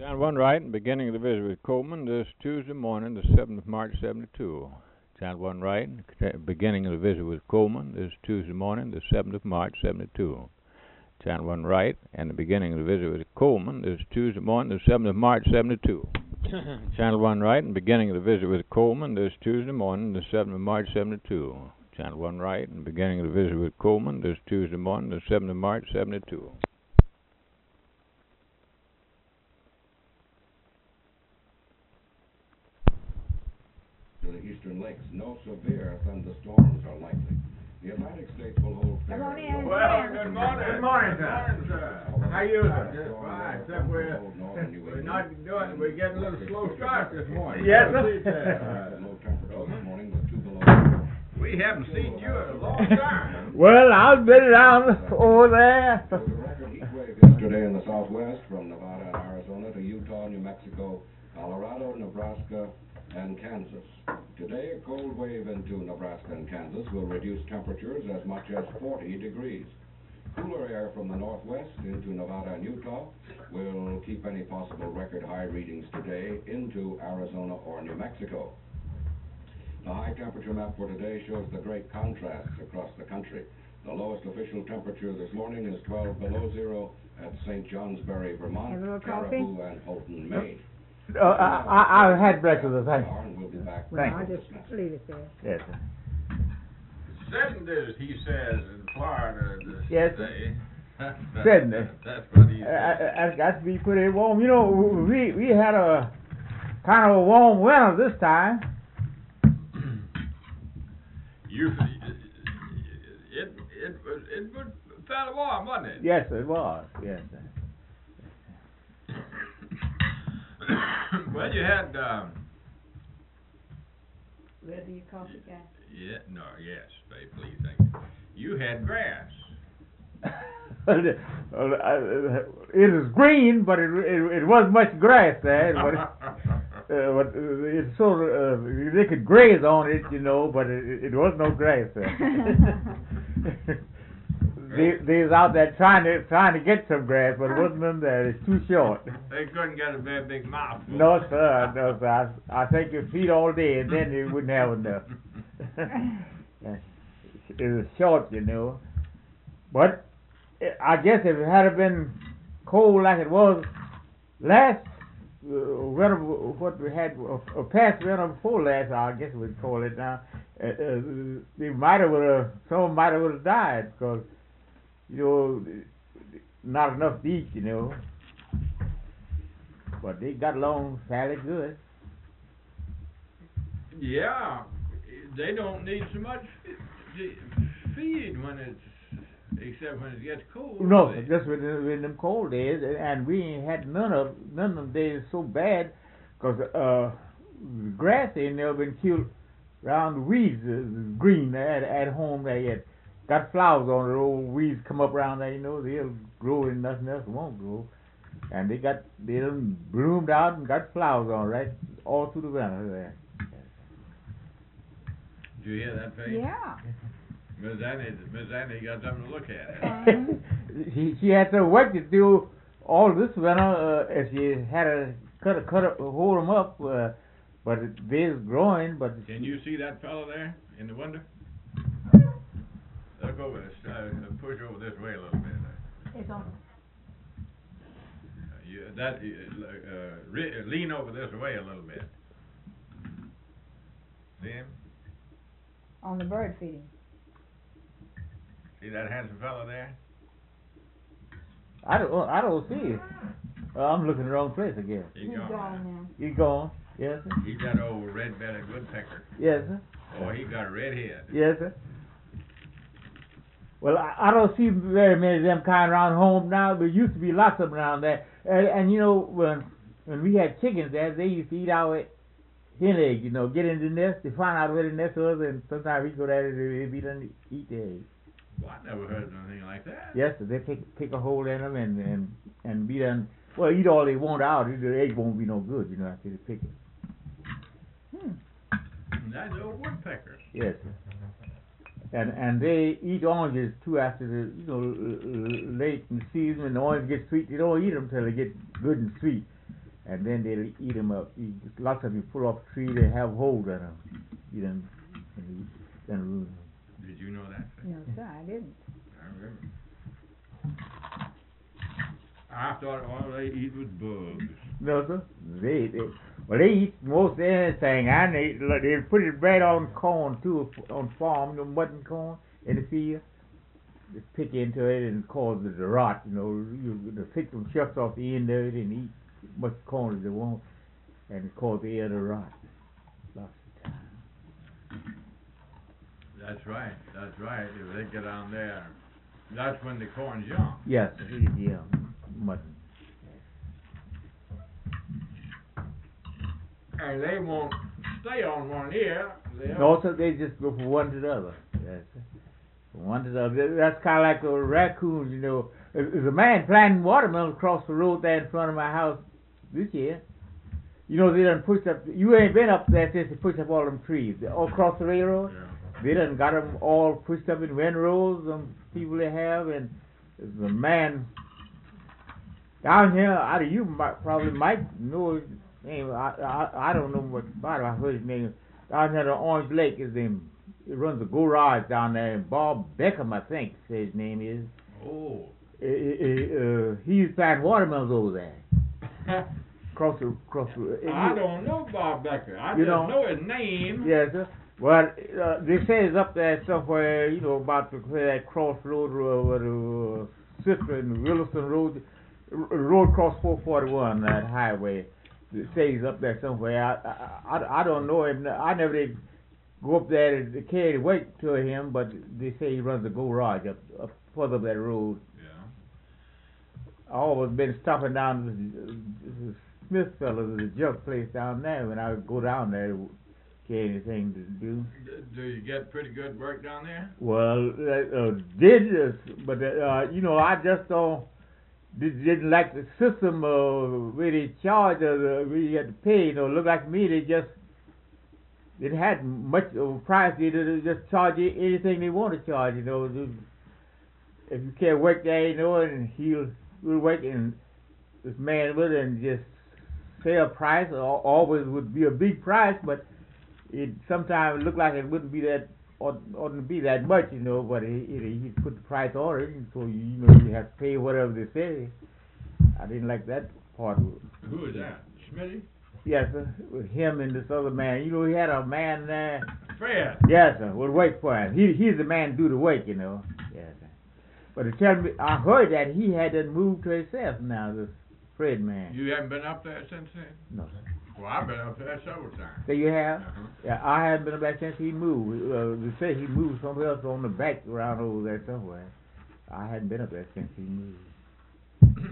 Channel 1 right, and beginning of the visit with Coleman this Tuesday morning, the 7th of March, 72. Channel 1 right, beginning of the visit with Coleman this Tuesday morning, the 7th of March, 72. Channel 1 right, and the beginning of the visit with Coleman this Tuesday morning, the 7th of March, 72. Channel 1 right, and beginning of the visit with Coleman this Tuesday morning, the 7th of March, 72. Channel 1 right, and beginning of the visit with Coleman this Tuesday morning, the 7th of March, 72. To the eastern lakes, no severe thunderstorms are likely. The Atlantic states will hold fair. Come on in. Well, good morning. Good morning, sir. How you doing? Just fine, except we're not doing, we're getting a little slow start this morning. Yes, sir. Low temperature this morning was 2 below. We haven't seen you in a long time. Well, I've been around over there. There was a record heat wave yesterday in the southwest from Nevada and Arizona to Utah, New Mexico, Colorado, Nebraska, and Kansas. Today, a cold wave into Nebraska and Kansas will reduce temperatures as much as 40 degrees. Cooler air from the northwest into Nevada and Utah will keep any possible record high readings today into Arizona or New Mexico. The high temperature map for today shows the great contrasts across the country. The lowest official temperature this morning is 12 below zero at St. Johnsbury, Vermont, Have a little Caribou, and Houghton, Maine. I had breakfast, thank you. We'll be back. Thank I'll you. just leave it there. Yes, sir. 70s, he says, in Florida this Yes. day. 70. That's what he said. It's got to be pretty warm. You know, we had a kind of a warm winter this time. It was fairly warm, wasn't it? Yes, it was. Yes, sir. Well, you had, Ready your coffee, guy? yes, babe, please, thank you. You had grass. It is green, but it wasn't much grass there. But it's sort of they could graze on it, you know, but it was no grass there. They was out there trying to get some grass, but it wasn't none there. It's too short. They couldn't get a very big mouthful. No, sir. No, sir. I think you feed all day, and then you wouldn't have enough. It was short, you know. But I guess if it had been cold like it was last winter, what we had past winter before last, I guess we'd call it now. They some might have died because, you know, not enough to eat, you know. But they got along fairly good. Yeah, they don't need so much feed except when it gets cold. No, just with them cold days, and we ain't had none of them days so bad, because grass ain't never been killed around the weeds, green at home there yet. Got flowers on it, old weeds come up around there, you know, they'll grow and nothing else won't grow. And they done bloomed out and got flowers on right all through the winter there. Did you hear that, Faith? Yeah. Miss Annie got something to look at. She had some work to do all this winter. She had to hold them up, but they's growing. But Can you see that fellow there in the window? Look over this. Push over this way a little bit. It's on. Lean over this way a little bit. See him? On the bird feeding. See that handsome fellow there? I don't see it. I'm looking in the wrong place again. He's He's gone. gone now. You gone? Yes, sir. He's that old red-bellied woodpecker. Yes, sir. Oh, he got a red head. Yes, sir. Well, I don't see very many of them kind around home now. There used to be lots of them around there. And you know, when we had chickens there, they used to eat our hen eggs, you know, get in the nest, they find out where the nest was, and sometimes we go there and they done eat the eggs. Well, I never heard of anything like that. Yes, sir. They pick a hole in them and be done. Well, eat all they want out. The egg won't be no good, you know, after they pick it. That's old woodpeckers. Yes, sir. And they eat oranges too after the, you know, late in the season when the oranges get sweet. They don't eat them till they get good and sweet. and then they'll eat them up. Lots of you pull off a tree, they have holes in them. You done, and then Did you know that? No, sir, I didn't. I remember. I thought all they eat was bugs. no, sir. They eat most anything, and they put it right on corn too, on farm, the mutton corn in the field. They pick into it and cause it to rot. You know, they take some shucks off the end of it and eat as much corn as they want, and cause the air to rot. Lots of time. That's right. That's right. If they get on there, that's when the corn's young. Yes, yeah, mutton. And they won't stay on one ear. No, sir, they just go from one to the other. Yes, sir. From one to the other. That's kind of like a raccoon, you know. There's a man planting watermelons across the road there in front of my house this year. You know, they done pushed up, you ain't been up there since they pushed up all them trees. All across the railroad. Yeah. They done got them all pushed up in windrows, people they have, and there's a man down here, probably might know his name. I don't know much about him. I heard his name. Down here at Orange Lake, his name. He runs a garage down there. And Bob Beckham, I think, his name is. Oh. He's planting watermelons over there. Across the. I don't know Bob Becker. I You just don't? know his name. Yes, sir. Well, they say it's up there somewhere, you know, about that crossroad where the Sister and Williston Road, road across 441, that highway. They say he's up there somewhere. I don't know him. I never did go up there to carry the weight to him, but they say he runs a garage up further up that road. Yeah. I always been stopping down the Smith fellas, the junk place down there, when I would go down there. Anything to do. Do you get pretty good work down there? Well, but you know, I just didn't like the system where they charge where you had to pay. You know, look like me, they had much of a price. They just charge you anything they want to charge. You know, if you can't work there, you know, and he'll work and this man with it and just say a price. Always would be a big price, but it sometimes looked like it wouldn't be that, oughtn't to be that much, you know, but he put the price on it, and so you have to pay whatever they say. I didn't like that part of it. Who is that? Smitty? Yes, sir, with him and this other man. You know, he had a man there. Fred. Yes, sir, would wait for him. He's the man to do the work, you know. Yes, sir. But to tell me, I heard that he had to move to himself now, this Fred man. You haven't been up there since then? No, sir. Well, I've been up there several times. So you have? Uh-huh. Yeah, I haven't been back since he moved. They say he moved somewhere else on the background over there somewhere. I hadn't been up there since he moved.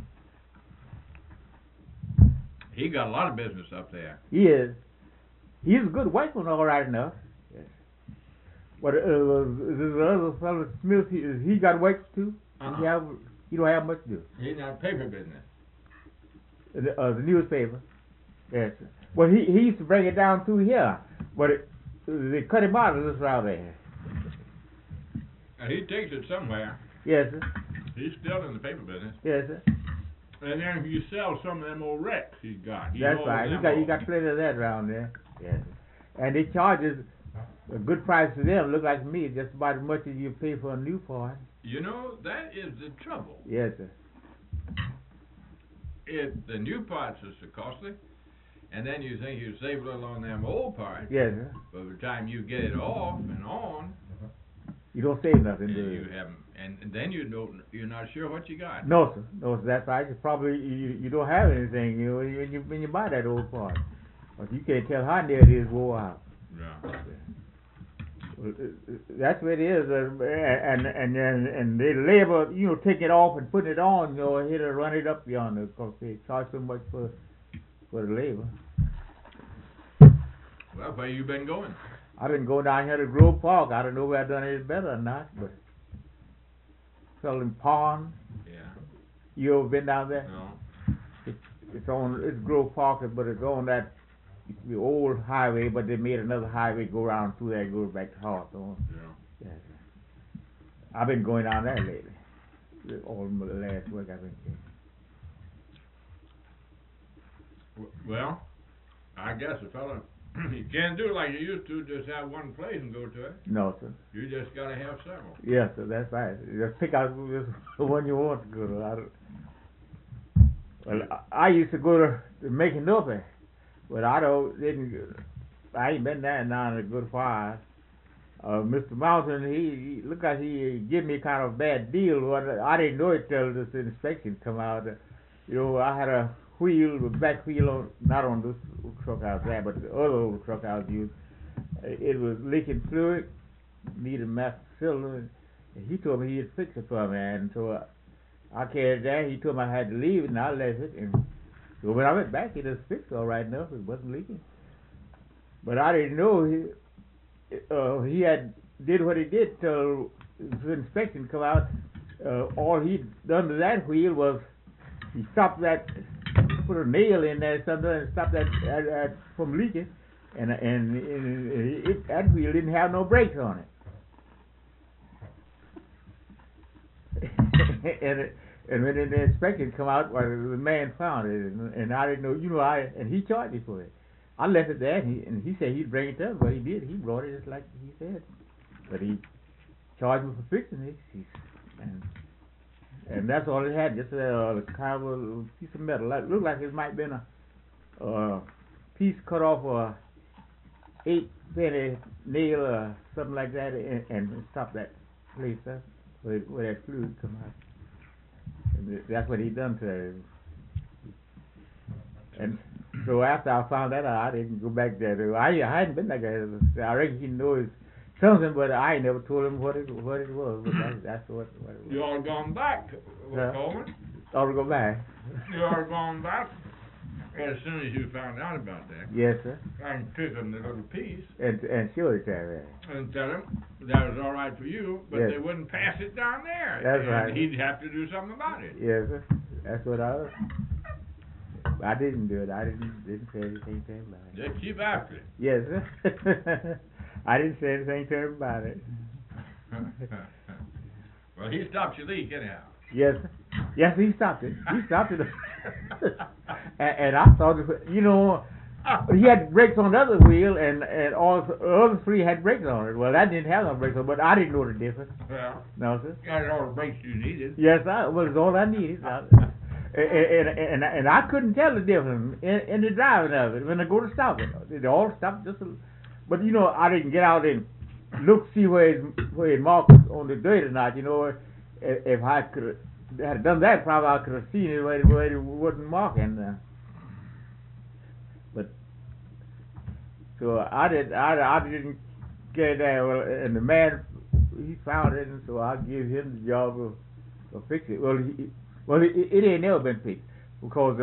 He got a lot of business up there. He is. He's a good white one, all right enough. Yes. But the other fellow, Smith, he got whites too? Uh-uh. He don't have much to do. He's in that paper business. The newspaper. Yes. Well, he used to bring it down through here, but they cut him out of this route there. And he takes it somewhere. Yes, sir. He's still in the paper business. Yes, sir. And then you sell some of them old wrecks he's got. That's right. He got plenty of that around there. Yes, sir. And they charges a good price to them. Look like me, just about as much as you pay for a new part. You know, that is the trouble. Yes, sir. The new parts are so costly, and then you think you save a little on them old parts. Yes, sir. By the time you get it off and on, You don't save nothing, do you you? haven't, and then you're not sure what you got. No, sir. No, sir. That's right. It's probably you don't have anything. You know, when you buy that old part, but you can't tell how near it is wore out. Yeah. Well, that's what it is, and they labor, you know, taking it off and putting it on, you know, here to run it up yonder, because they charge so much for the labor. Well, where you been going? I've been going down here to Grove Park. I don't know whether I've done any better or not, but selling pond. Yeah. You ever been down there? No. It's Grove Park, but it's on that the old highway, but they made another highway go around through there, go back to Hawthorne. Yeah. Yes, sir. I've been going down there lately. All the last week I've been here. Well, I guess a fella, you can't do it like you used to, just have one place and go to it. No, sir. You just gotta have several. Yes, sir, that's right. Just pick out the one you want to go to. I used to go to Making Nothing, but I ain't been there now in a good while. Mr. Mountain, he looked like he gave me kind of a bad deal. I didn't know it till this inspection come out. I had a wheel, the back wheel on, not on this truck I was at, but the other old truck I was using. It was leaking fluid, needed master cylinder, and he told me he'd fix it for me, and so I carried it there. He told me I had to leave it, and I left it, and so when I went back, it was fixed all right enough. It wasn't leaking, but I didn't know he had did what he did till the inspection come out. All he'd done to that wheel was he stopped that, put a nail in there or something, and stopped that from leaking, and that wheel didn't have no brakes on it. And when the inspection come out, well, the man found it, and I didn't know, and he charged me for it. I left it there, and he said he'd bring it to us, but he did. He brought it just like he said. But he charged me for fixing it, and that's all it had, just a kind of a piece of metal. It looked like it might have been a piece cut off a 8-penny nail or something like that, and stop that place up where that fluid come out. And that's what he done to it. And so after I found that out, I didn't go back there. I hadn't been back there. I reckon he knows something, but I never told him what it was. But that's what it was. You all gone back, Coleman? Ought to go back. You all gone back as soon as you found out about that. Yes, sir. And took him the little piece. And show it to him. And tell him that was all right for you, but yes. They wouldn't pass it down there. That's and right. He'd have to do something about it. Yes, sir. That's what I didn't do it. I didn't say anything to him about it. Just keep after it. Yes, sir. I didn't say anything to him about it. Well, he stopped your leak anyhow. Yes, sir. Yes, he stopped it. He stopped it. and I thought, he had brakes on the other wheel, and all the other three had brakes on it. Well, that didn't have no brakes on it, but I didn't know the difference. Well, no, sir. You got all the brakes you needed. Yes, it was all I needed. And I couldn't tell the difference in the driving of it when I go to stop it. It all stopped just a little. But I didn't get out and look see where it marked on the dirt or not. If I could had done that, probably I could have seen it where it wasn't marking. But so I didn't get there. Well, and the man he found it, and so I gave him the job of fix it. Well, it ain't never been fixed because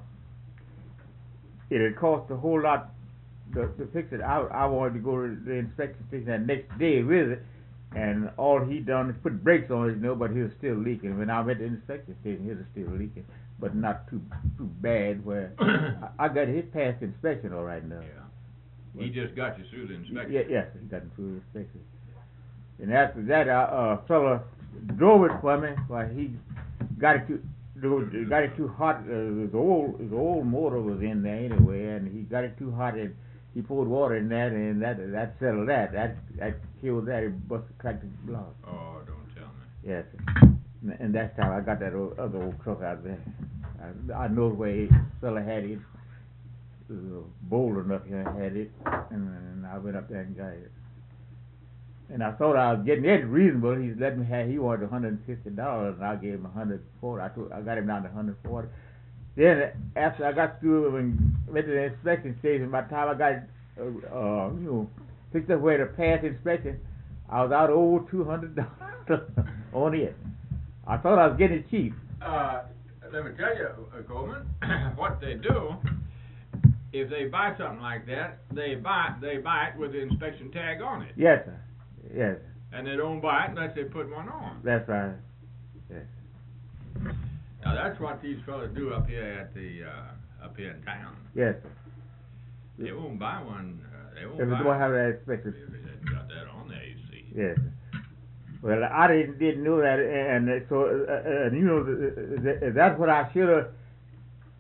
it had cost a whole lot to fix it. I wanted to go to the inspection station that next day with it, and all he done is put brakes on it, but he was still leaking. When I went to the inspection station, he was still leaking, but not too bad. Where I got it past inspection all right now. Yeah. He just got you through the inspection. Yes, he got me through the inspection. And after that, a fella drove it for me. Well, he got it too hot. His old motor was in there anyway, and he got it too hot, and he poured water in that, and that settled that. That killed that. It cracked the block. Oh, don't tell me. Yes, and that's how I got that other old truck out there. I know where the fella had it. It was bold enough he had it, and I went up there and got it. And I thought I was getting it reasonable. He let me have. He wanted $150, and I gave him $140. I got him down to $140. Then after I got through and went to the inspection station, by the time I got fixed up where to pass inspection, I was out over $200 on it. I thought I was getting it cheap. Let me tell you, Coleman, what they do. If they buy something like that, they buy it with the inspection tag on it. Yes, sir. Yes. And they don't buy it unless they put one on. That's right. Yes. Now that's what these fellas do up here up here in town. Yes, sir. They won't buy one. They won't If buy they don't have that inspection. If they hadn't got that on there, you see. Yes. Well, I didn't know that, and so that's what I should have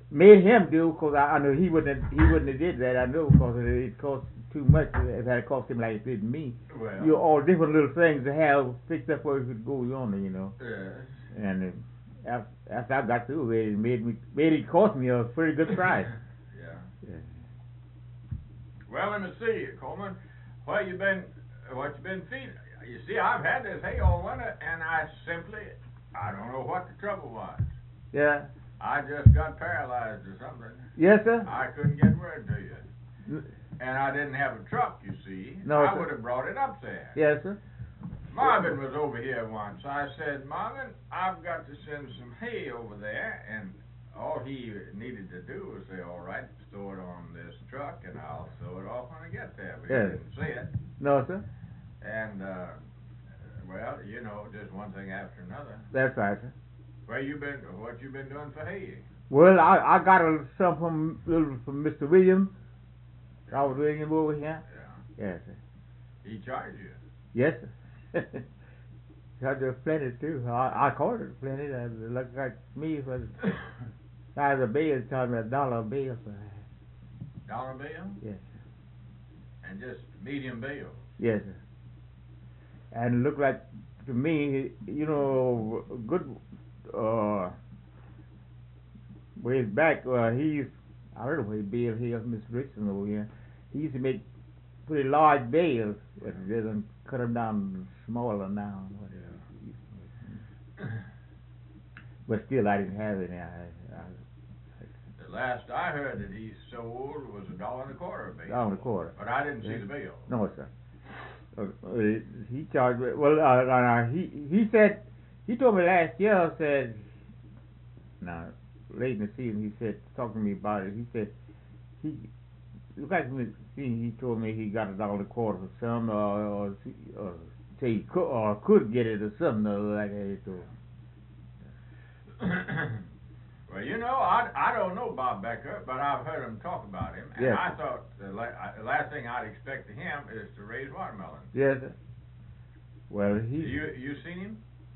made him do, because I knew he wouldn't have did that. I know, because it cost too much. If it had cost him like it did me. Well, You know, all different little things to have fixed up where you could go on, you know. yes. And after I got through with it, made it cost me a pretty good price. Yeah. Yeah. Well, let me see, Coleman. What you been feeding? You see, I've had this hay all winter, and I don't know what the trouble was. Yeah. I just got paralyzed or something. Yes, sir. I couldn't get word to you. And I didn't have a truck, you see. No, I sir. would have brought it up there. Yes, sir. Marvin was over here once. I said, Marvin, I've got to send some hay over there, and all he needed to do was say, all right, store it on this truck, and I'll throw it off when I get there. But Yes. he didn't say it. No, sir. And, well, you know, just one thing after another. That's right, sir. What you been doing for hay? Well, I got a some from Mr. Williams. Robert Williams over here. Yeah. Yes, sir. He charged you. Yes, sir. Charged us plenty too. I called it plenty. It looked like me for the size of bill, charged me $1 a bill for that. Dollar bill? Yes, And just medium bill. yes, sir. And it looked like to me, you know, good ways back. I heard of a bill here, Miss Richardson over here. He used to make pretty large bales, but they done cut them down smaller now. But still, I didn't have any. The last I heard that he sold was $1.25 a bill. $1.25. But I didn't see Yes. the bill. No, sir. He charged. Well, he said, he told me last year, said, now late in the season, he said, talking to me about it. He said look like me. He told me he got $1.25 for some, or say he could get it or something like that. He told. Well, you know, I don't know Bob Becker, but I've heard him talk about him, and Yes. I thought the last thing I'd expect of him is to raise watermelons. Yes, sir. Well, You seen him?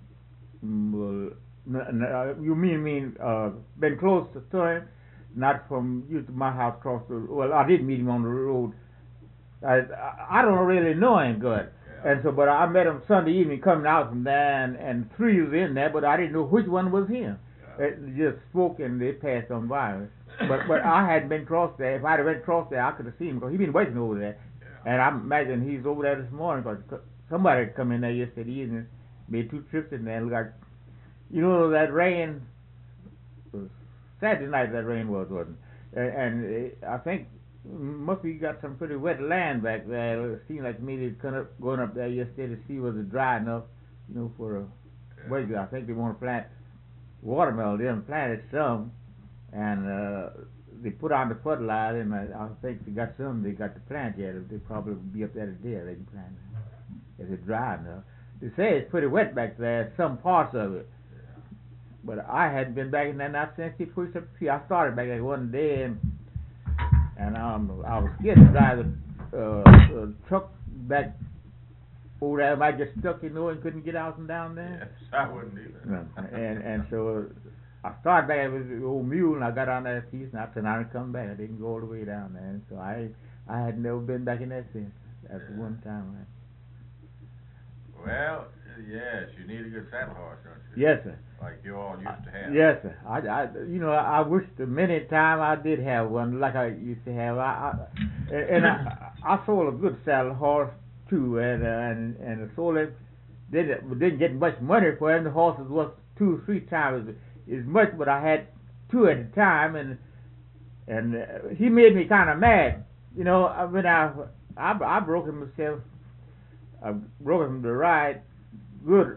Well, you mean been close to him? Not from you to my house across the. Well, I did meet him on the road. I don't really know him good, Yeah. and so but I met him Sunday evening coming out from there, and three was in there, but I didn't know which one was him. Yeah. It just spoke and they passed on by. But I hadn't been across there. If I'd have been across there, I could have seen him because he'd been waiting over there. Yeah. And I imagine he's over there this morning because somebody come in there yesterday evening, made 2 trips in there. And like, you know, that rain, Saturday night that rain wasn't. And I think must be got some pretty wet land back there. It seemed like me they going up there yesterday to see was it dry enough, you know, for a wager. I think they want to plant watermelon. They done planted some, and they put on the fertilizer, and I think they got some they got to plant yet. They probably will be up there today. They can plant it if it's dry enough. They say it's pretty wet back there, some parts of it. But I hadn't been back in there not since he pushed up the tree. I started back there one day, and I was scared to drive the truck back over there. I just stuck, you know, and couldn't get out and down there. Yes, I wouldn't either. No. And so I started back with the old mule, and I got on that piece, and I turned around and come back. I didn't go all the way down there, and so I had never been back in that since. After one time. Well, yes, you need a good saddle horse, don't you? Yes, sir. Like you all used to have. Yes, sir. I wish the many time I did have one like I used to have. I sold a good saddle horse too, and I sold it. Didn't get much money for him. The horses was 2 or 3 times as much, but I had 2 at a time, and he made me kind of mad. You know, when I broke him myself. I broke him the ride. Good,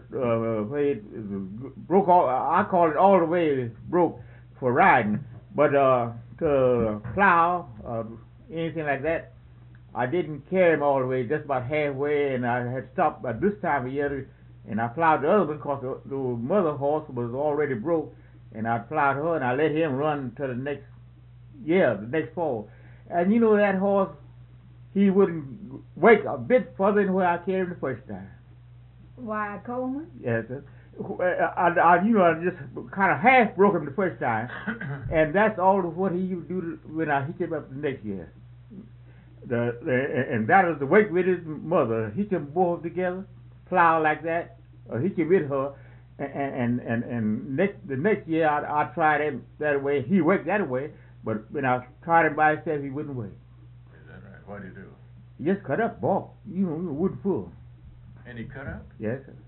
broke all. I call it all the way broke for riding, but to plow anything like that, I didn't carry him all the way, just about halfway, and I had stopped by this time of year, and I plowed the other one because the mother horse was already broke, and I plowed her, and I let him run to the next fall, and you know that horse, he wouldn't wake a bit further than where I carried him the first time. Why, Coleman? Yes, sir. I just kind of half broke him the first time, and that's all of what he would do when I hitched him up the next year. And that was the weight with his mother. Hitch them both together, plow like that, or hitch him with her, and the next year I tried him that way. He worked that way, but when I tried him by himself, he wouldn't work. Is that right? What do you do? He just cut up, balk, wouldn't pull. And he cut up? Yes, sir.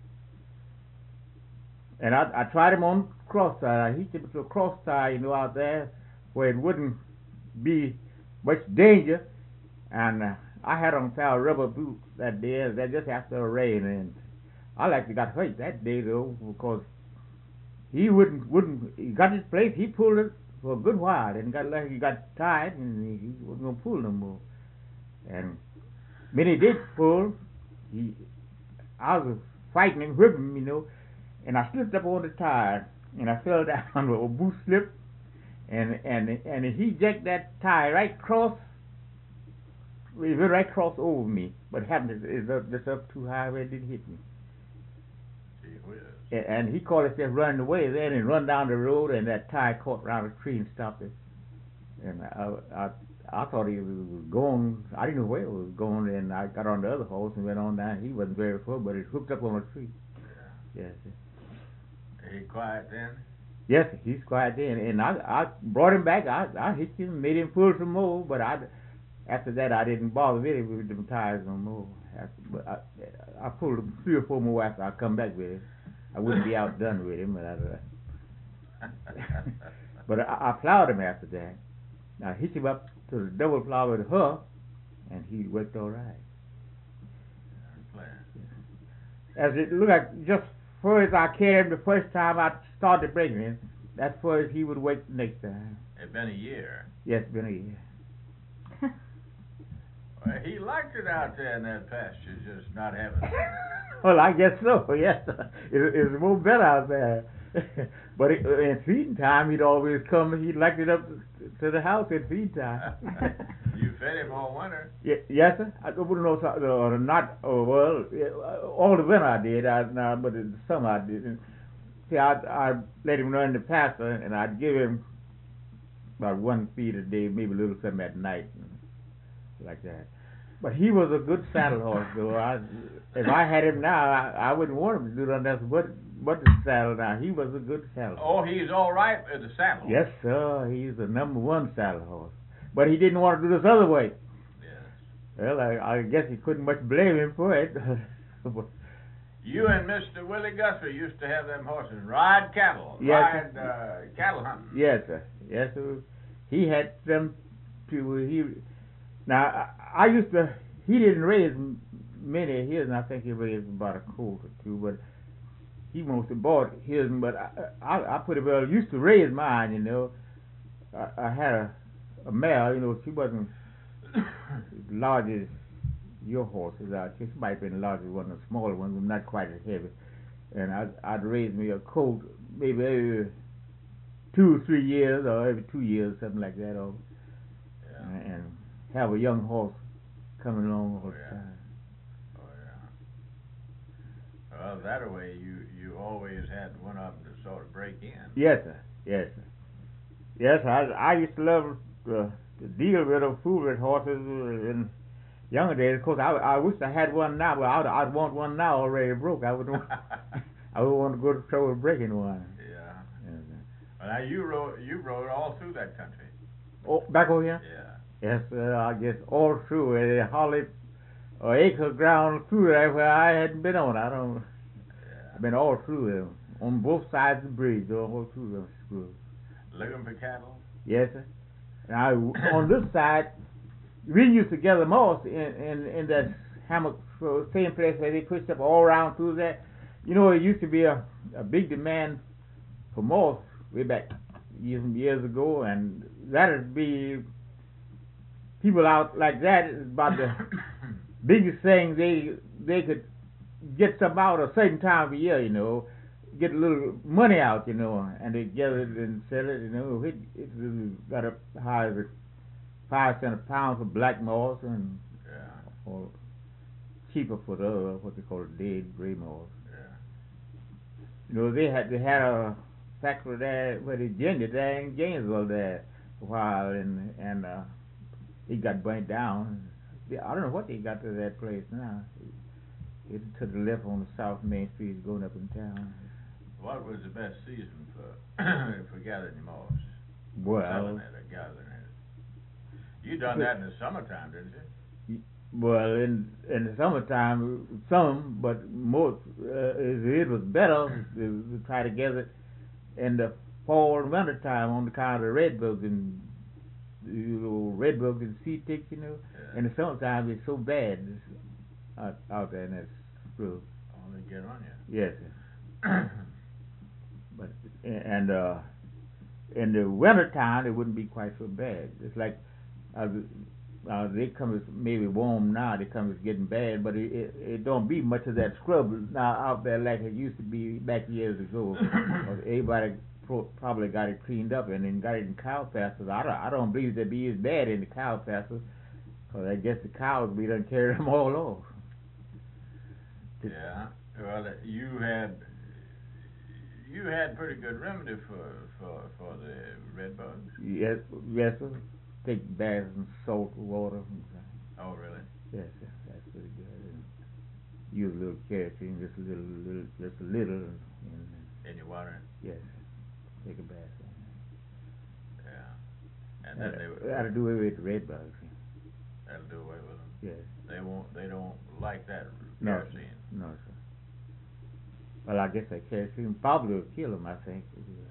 And I tried him on cross tie. I hitched him to a cross tie, out there where it wouldn't be much danger. And I had on a pair of rubber boots that day, that just after a rain, and I actually got hurt that day though, because he he got his place, he pulled it for a good while, and he got tired, and he wasn't gonna pull no more. And when he did pull, I was fighting him, whipping him, and I slipped up on the tire, and I fell down with a boot slip, and he jacked that tire right across. It went right across over me, but happened is up too high where it didn't hit me. Gee whiz. And he called himself running away then and run down the road, and that tire caught around a tree and stopped it. And I thought he was going. I didn't know where it was going, and I got on the other horse and went on down. He wasn't very far, but it hooked up on a tree. Yeah. Yes. He quiet then? Yes, he's quiet then, and I brought him back. I hit him, made him pull some more, but after that, I didn't bother with him with them tires no more. But I pulled him 3 or 4 more after I come back with him. I wouldn't be outdone with him, but I plowed him after that. I hitched him up to the double plow with her, and he worked all right. As it looked like, just far as I carried him the first time I started breaking him, that's far as he would work the next time. It's been a year. Yes, it's been a year. Well, he liked it out there in that pasture, just not having it. Well, I guess so, yes. It's more better out there. But in feeding time, he'd always come, he'd like it up to the house in feeding time. You fed him all winter? Yes, sir. I wouldn't know, or not, all the winter I did, but in the summer I didn't. See, I let him run the pasture, and I'd give him about 1 feed a day, maybe a little something at night, like that. But he was a good saddle horse, though. If I had him now, I wouldn't want him to do nothing but the saddle now. He was a good saddle horse. Oh, he's all right with the saddle? Yes, sir. He's the #1 saddle horse. But he didn't want to do this other way. Yes. Well, I guess you couldn't much blame him for it. You and Mr. Willie Guthrie used to have them horses ride cattle, yes, cattle hunting. Yes, sir. Yes, sir. He had them too. Now, I used to, he didn't raise many of his, and I think he raised about a colt or 2, but he mostly bought his, but I pretty well used to raise mine, I had a mare, she wasn't as large as your horses are. She might have been larger, one of the smaller ones, but not quite as heavy. And I'd raise me a colt maybe every 2 or 3 years, or every 2 years, something like that, and have a young horse coming along all the time. Oh, yeah. Well, that way you always had one of them to sort of break in. Yes, sir. Yes, sir. Yes, I used to love to deal with or fool with horses in younger days. Of course, I wish I had one now, but I'd want one now already broke. I wouldn't want to go to trouble breaking one. Yeah. Well, now you rode all through that country. Oh, back over here? Yeah. Yes, I guess all through it. Hardly an acre of ground through there where I hadn't been on. I've been all through them, on both sides of the bridge, all through them schools. Looking for cattle? Yes, sir. Now, on this side, we used to gather moss in that hammock, same place where they pushed up all around through there. It used to be a big demand for moss way back years ago, and that'd be people out like that is about the biggest thing they could get some out a certain time of year, get a little money out, and they gather it and sell it, it got up high as 5 cents a pound for black moss, and or cheaper for the what they call dead gray moss. You know, they had a factory there where they ginger there in Gainesville there for a while, and it got burnt down. I don't know what they got to that place now. It's to the left on the South Main Street going up in town. What was the best season for for gathering your moss? Well, Selling it or gathering it. You done that in the summertime, didn't you? well, in the summertime, some, but most, it was better to try to gather it in the fall and winter time on account of the redbug and redbug and sea tick, you know. Yeah. In the summertime, it's so bad out there in that screw. Oh, they get on you. Yes, sir. But and in the winter time, it wouldn't be quite so bad. It's like they come as maybe warm now. They come as getting bad, but it don't be much of that scrub now out there like it used to be back years ago. Everybody probably got it cleaned up and then got it in cow pastures. I don't believe it'd be as bad in the cow pastures, because I guess the cows we done carry them all off. Yeah. Well, you had pretty good remedy for the red bugs. Yes, sir. Take baths in salt water. Oh, really? Yes, sir. That's pretty good. And use a little kerosene, just a little. In your water? Yes, sir. Take a bath. Yeah. And then That'll do away with the red bugs. that'll do away with them. Yes. They don't like that No, kerosene. no, sir. Well, I guess that kerosene probably will kill them, I think.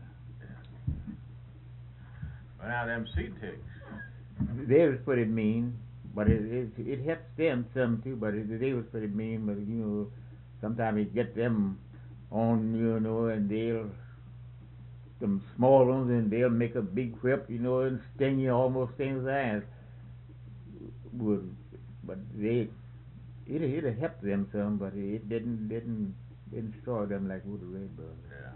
Well, now them seed ticks. They was pretty mean, but it helps them some too. But they was pretty mean. But you know, sometimes you get them on, you know, and them small ones, and they'll make a big whip, you know, and sting you, almost stings the ass. But it helped them some, but it didn't destroy them like with the red bug. Yeah.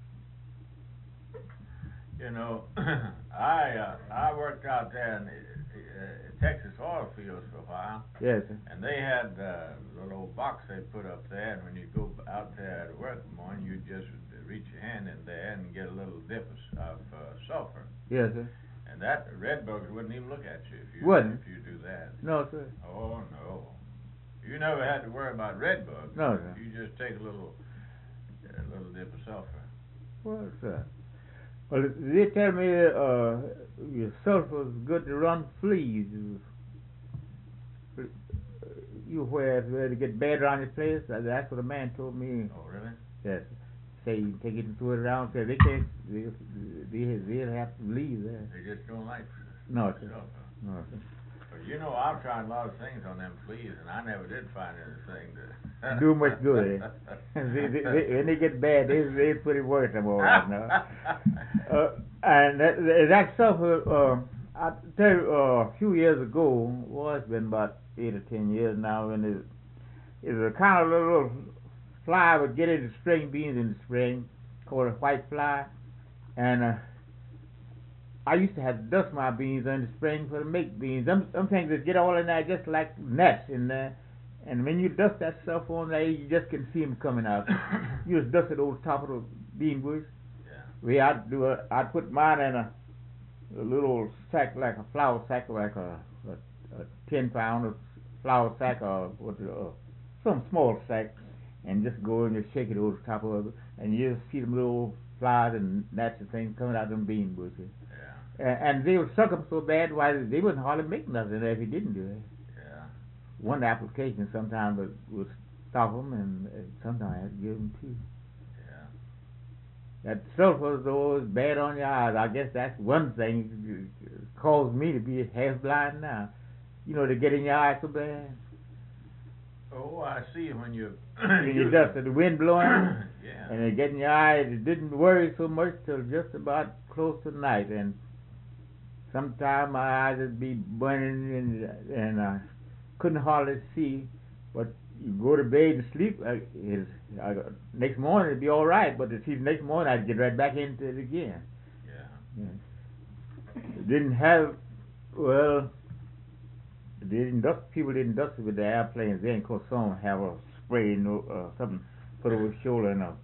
You know, I worked out there in Texas oil fields for a while, Yes, sir. and they had a little old box they put up there, and when you go out there to work in the morning, you just reach your hand in there and get a little dip of sulfur. Yes, sir. And that red bugs wouldn't even look at you if you do that. No, sir. Oh no, you never had to worry about red bugs. No, sir. You just take a little dip of sulfur. Well, sir. Well, they tell me your sulfur is good to run fleas. You where to get bad around your place? That's what a man told me. Oh really? Yes. Say you take it and throw it around. Say they can't. They'll have to leave there. They just don't like No, sir. sulfur. No, sir. But you know, I've tried a lot of things on them fleas, and I never did find anything to Do much good. When they get bad, they put it worse them all right now. And that sulfur, I tell you, a few years ago, well, it's been about 8 or 10 years now, when it's a kind of little fly would get into string beans in the spring, called a white fly, and I used to have to dust my beans in the spring for the make beans. Them things that get all in there just like gnats in there, and when you dust that stuff on there, you just can see them coming out. You just dust it over the top of the bean bush. Yeah. I'd put mine in a little sack, like a flour sack, like a 10-pound flour sack, or some small sack, and just go and just shake it over the top of it, and you just see them little flies and gnats and things coming out of them bean bushes. Yeah. And they would suck them so bad, why they wouldn't hardly make nothing if you didn't do it. Yeah. One application sometimes would stop them, and sometimes I had to give them two. Yeah. That sulfur though is bad on your eyes. I guess that's one thing that caused me to be half blind now. You know, to get in your eyes so bad. Oh, I see when you When you dust the wind blowing, yeah. and it get in your eyes, it didn't worry so much till just about close to night, and sometimes my eyes would be burning, and I couldn't hardly see. But you go to bed and sleep, next morning it'd be all right, but the next morning I'd get right back into it again. Yeah. Didn't have, well, people didn't dust it with the airplanes then, because some have a spray, something put over the shoulder and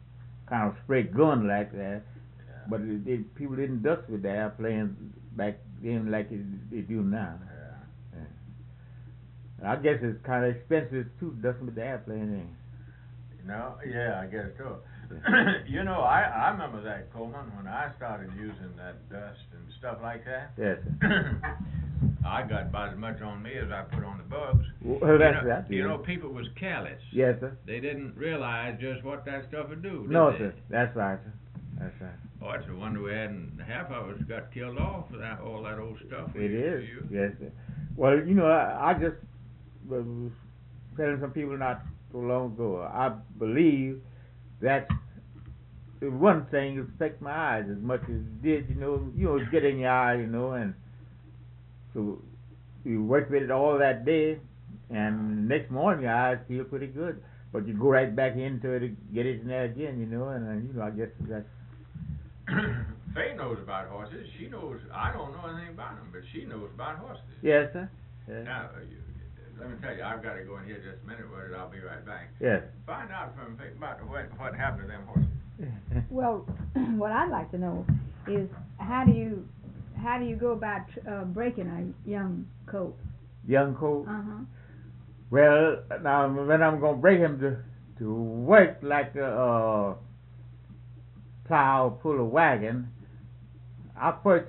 kind of spray gun like that. Yeah. But people didn't dust with the airplanes back then like they do now. Yeah. Yeah. I guess it's kind of expensive too, dusting with the airplane. Ain't it? No, yeah, I guess so. You know, I remember that, Coleman, when I started using that dust and stuff like that. Yes, sir. I got about as much on me as I put on the bugs. Well, that's You know, people was careless. Yes, sir. They didn't realize just what that stuff would do. No, did they? sir. That's right, sir. That's right. Oh, it's a wonder we hadn't half of us got killed off for that all that old stuff. we It used to is. use. Yes, sir. Well, you know, I just was telling some people not so long ago. I believe that one thing affect my eyes as much as it did. You know, get in your eye, you know, and so you work with it all that day, and next morning your eyes feel pretty good. But you go right back into it and get it in there again, you know, and you know, I guess that's. Faye knows about horses. She knows. I don't know anything about them, but she knows about horses. Yes, sir. Yes. Now, let me tell you, I've got to go in here just a minute, but I'll be right back. Yes. Find out from Faye about what happened to them horses. Well, what I'd like to know is how do you go about breaking a young colt? Young colt. Uh-huh. Well, now when I'm gonna break him to work like a plow, pull a wagon, I first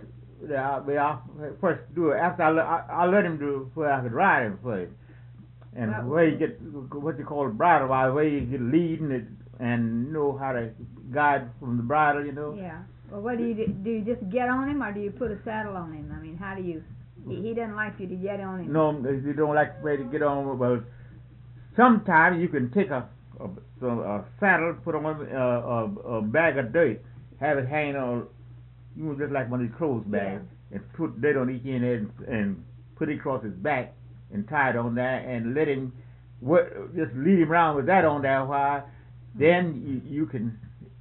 do it after I let him do where I could ride him first, and Well, where you get what you call a bridle, while where you get leading it and know how to guide from the bridle, you know. Yeah. Well, what do you do? Do you just get on him, or do you put a saddle on him? I mean, how do you? He doesn't like you to get on him. No, you don't like the way to get on. Well, sometimes you can take a saddle, put on a bag of dirt, have it hanging on, you know, just like one of these clothes bags, and put dirt on each end and put it across his back and tie it on there and let him just lead him around with that on there a while. Then you can,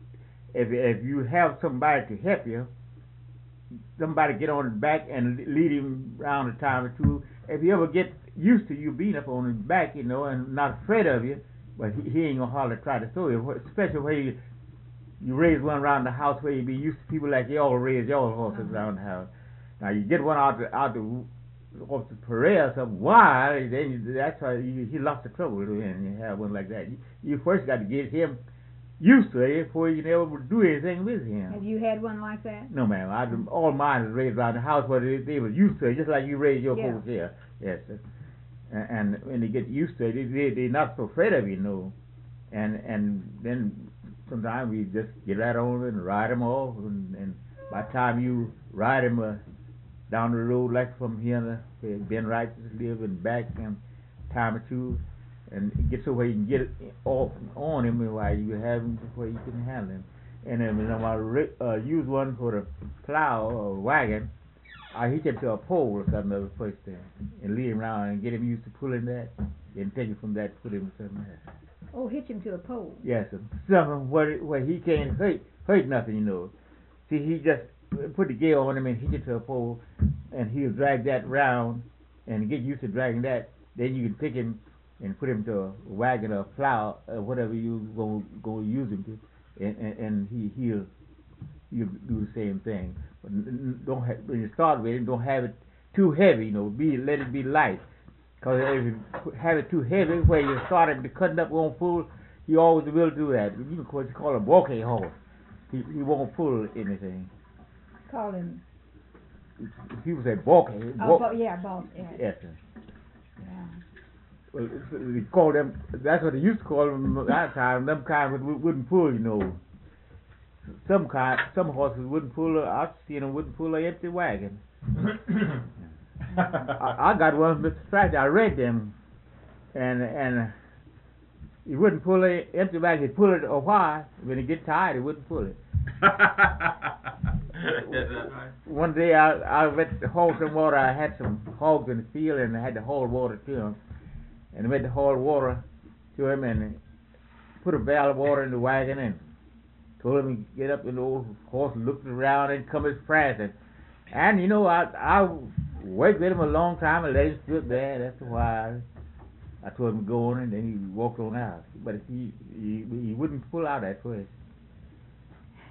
if you have somebody to help you, somebody get on his back and lead him around a time or two. If you ever get used to you being up on his back, you know, and not afraid of you, but he ain't gonna hardly try to throw you, especially where you raise one around the house where you be used to people like y'all raise y'all horses around the house. Now you get one off the parade or something wild, then that's why he lost the trouble when you have one like that. You first got to get him used to it before you can ever do anything with him. Have you had one like that? No, ma'am. All mine is raised around the house where they were used to it, just like you raise your Yeah. folks here. Yes, sir. And when they get used to it, they're not so afraid of you, know. And then sometimes we just get right on and ride them off, and by the time you ride them down the road, like from here where Ben Rice live and back, and time or two, and get so where you can get it off on him while you have him where you can handle him. And then when I use one for the plow or wagon, I hitch him to a pole or something other first there and lead him around and get him used to pulling that, then take it from that, put him something else. Oh, hitch him to a pole. Yes, sir. Something where he can't hurt nothing, you know. See, he just put the gear on him and hitch it to a pole, and he'll drag that round and get used to dragging that. Then you can pick him and put him to a wagon or a plow or whatever you go use him to, and he'll do the same thing. But when you start with him, don't have it too heavy, you know. Let it be light. Because if you have it too heavy, where you start him to cutting up on full, he always will do that. You know what you call a bulky horse. He won't pull anything. Call him. People say bulky. Yeah, boss. Yeah. Yes, sir. Yeah. Well, they call them. That's what they used to call them that time. Them kind wouldn't pull, you know. Some horses wouldn't pull. I've seen them wouldn't pull an empty wagon. I got one, Mr. Fraser. I read them, and he wouldn't pull an empty wagon. He'd pull it a while. When he get tired, he wouldn't pull it. One day I went to haul some water. I had some hogs in the field, and I had to haul water to him. And I went to haul water to him and put a barrel of water in the wagon and told him to get up. And the old horse looked around and come his prancing. And you know, I worked with him a long time and let him sit there. That's why I told him to go on, and then he walked on out. But he wouldn't pull out at first.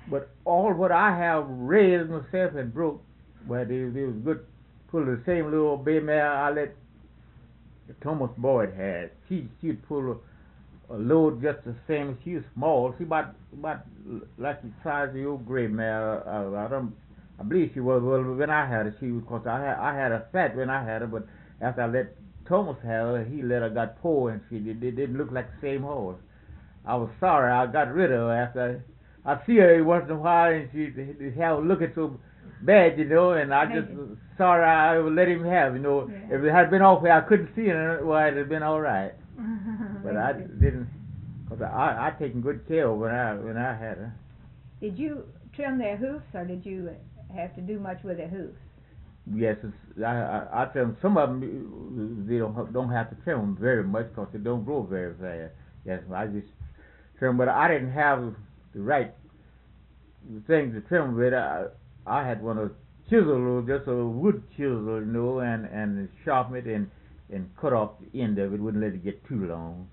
But all what I have raised myself and broke, well, they was good. Pull the same little bay mare I let Thomas Boyd had. She'd pull a load just the same. She was small. She about like the size of the old gray mare. I believe she was. Well, when I had her, she was. Cause I had her fat when I had her, but after I let Thomas have her, he let her got poor, and she didn't look like the same horse. I was sorry. I got rid of her after I see her once in a while, and she have her looking so bad, you know, and I just sorry I would let him have, you know. Yeah. If it had been off where I couldn't see her, well, it'd have been all right. But I didn't, cause I taken good care of her when I had her. Did you trim their hoofs, or did you have to do much with their hoofs? Yes, I trim some of them. They don't have to trim them very much because they don't grow very fast. Yes, I just trim, but I didn't have the right thing to trim with. I had one of chisel, just a wood chisel, you know, and sharpen it and cut off the end of it. Wouldn't let it get too long.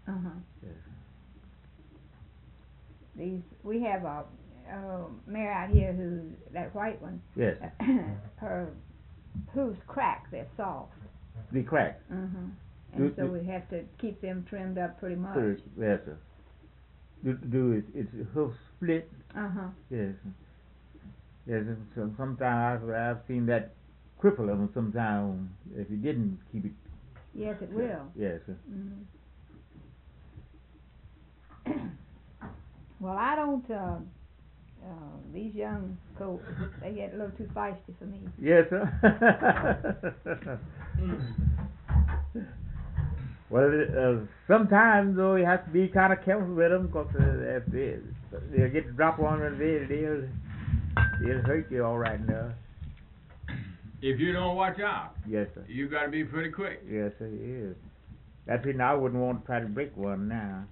Yes. We have a mare out here that white one. Yes. Her hooves crack. They're soft. They crack. And so we have to keep them trimmed up pretty much. Yes, sir. Do its hoof split? Yes. Yes. Sometimes I've seen that cripple them. Sometimes if you didn't keep it. Yes, it will. Yes, sir. Well, I don't. These young colts, they get a little too feisty for me. Yes, sir. Well, sometimes though you have to be kind of careful with them because if they'll get the drop on them, they'll hurt you all right now. If you don't watch out, yes, sir. You got to be pretty quick. Yes, sir. It is. That's reason I wouldn't want to try to break one now.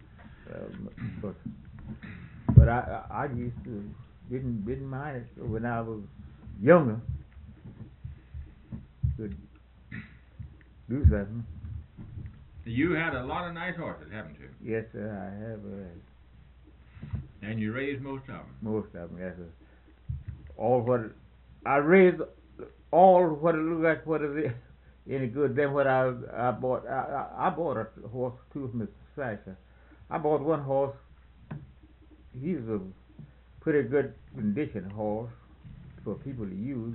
But I used to didn't mind it when I was younger. Could do something. You had a lot of nice horses, haven't you? Yes, sir, I have. And you raised most of them. Most of them, yes, sir. I raised all what it looked like, what is it, any good. Then what I bought, I bought a horse too from Mr. Thrasher. I bought one horse. He's a pretty good condition horse for people to use.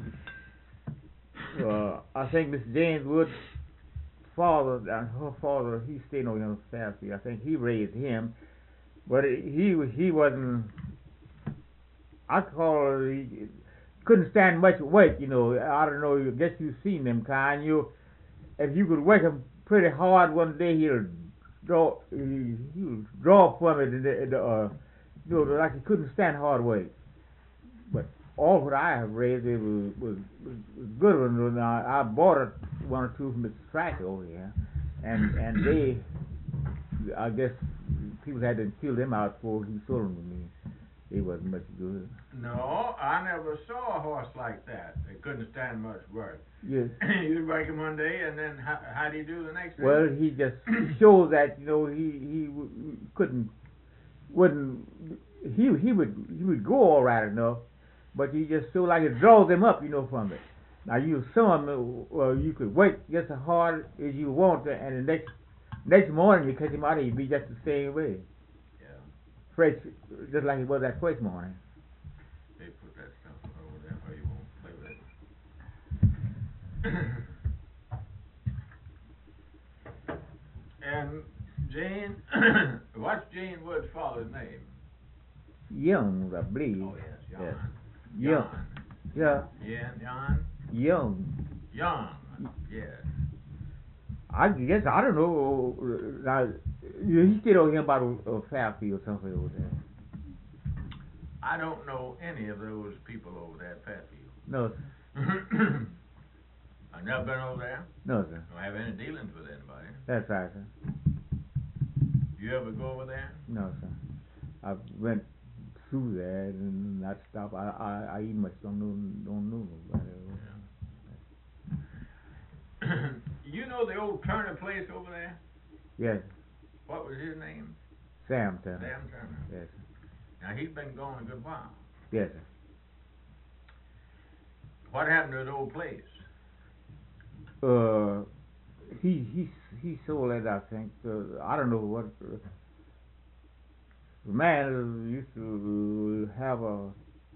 I think Miss James Wood's father, her father, he stayed over in Fairfield. I think he raised him, but he wasn't. I call it, he couldn't stand much weight. You know, I don't know. I guess you've seen them kind. If you could work him pretty hard one day, he'll draw from it. You know, like he couldn't stand hard weight. But all what I have raised it was good ones. I bought one or two from Mr. Tracker over here, and they, I guess people had to kill them out before he sold them to me. They wasn't much good. No, I never saw a horse like that. They couldn't stand much work. Yes. You'd break him one day, and then how do you do the next day? Well, he just showed that he would go all right enough, but he just feel like it draws him up, from it. Now some of them, you could work just as hard as you want to, and the next morning you catch him out, he'd be just the same way. Yeah. Fresh, just like he was that first morning. They put that stuff over there where you won't play with it. And Jane, what's Jane Wood's father's name? Young, I believe. Oh yes, John. Yes. Young. Yeah. Yeah, John. Young. Young. Yes. I guess I don't know. Now, he stayed over here about Fairfield or something over there. I don't know any of those people over there at Fairfield. No, sir. I've never been over there. No, sir. Don't have any dealings with anybody. That's right, sir. You ever go over there? No, sir. I went through there and I stopped. I even much don't know nobody. Yeah. You know the old Turner place over there? Yes. What was his name? Sam Turner. Sam Turner. Yes. Now he's been gone a good while. Yes, sir. What happened to his old place? He sold it, I think. I don't know what. The man used to have a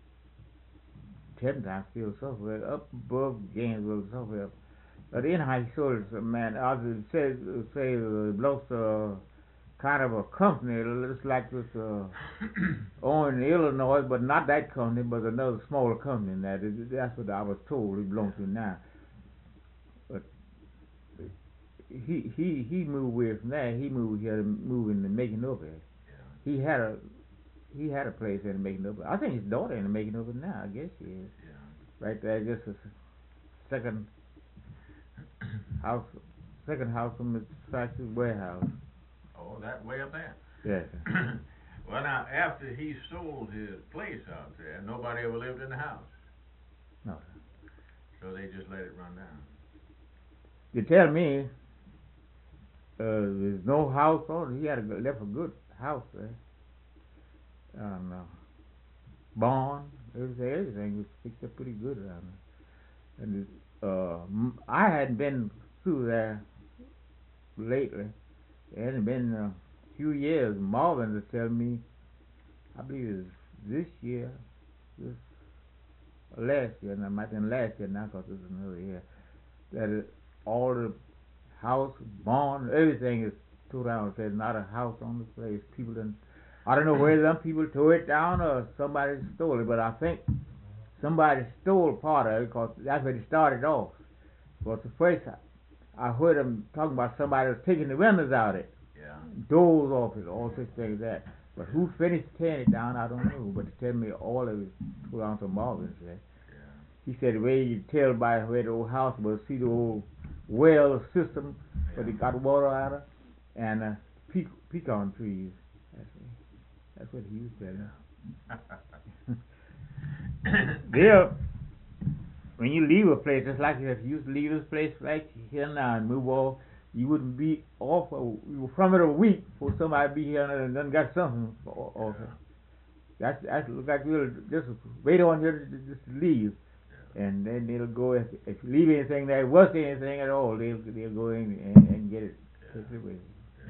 10 times still somewhere up above Gainesville somewhere. But anyhow, he sold it to a man. I would say it belongs to kind of a company. It looks like this owned in Illinois, but not that company, but another smaller company. And that's what I was told it belongs to now. But he moved away from that. He moved here to move in the making of it. Yeah. He had a place in the making of it. I think his daughter in the making of it now. I guess she is. Yeah. Right there, just a second house from the factory warehouse. Oh, that way up there. Yes. Well, now, after he sold his place out there, nobody ever lived in the house. No. So they just let it run down. You tell me there's no house on it. He had left a good house there. Barn, everything was fixed up pretty good around there. And I hadn't been through there lately. It hadn't been a few years. Marvin was telling me, I believe it was last year, and I might have been last year now because it's another year, that all the house, barn, everything is tore down. There's not a house on the place. People didn't. I don't know whether them people tore it down or somebody stole it, but I think somebody stole part of it because that's where it started off. Because the first I heard them talking about somebody was taking the windows out of it, doors off it, all such things like that. But who finished tearing it down, I don't know. But to tell me all of it tore down to Marvin said. He said the way you tell by where the old house was, see the old well system where they got water out of, and pecan trees. That's what he was telling me. Yeah, when you leave a place, just like if you used to leave this place right here now and move off, you wouldn't be off from it a week before somebody be here and done got something off it. That's look like you'll just wait on you to just leave. And then they'll go, if you leave anything there, was anything at all, they'll go in and get it. Take it away.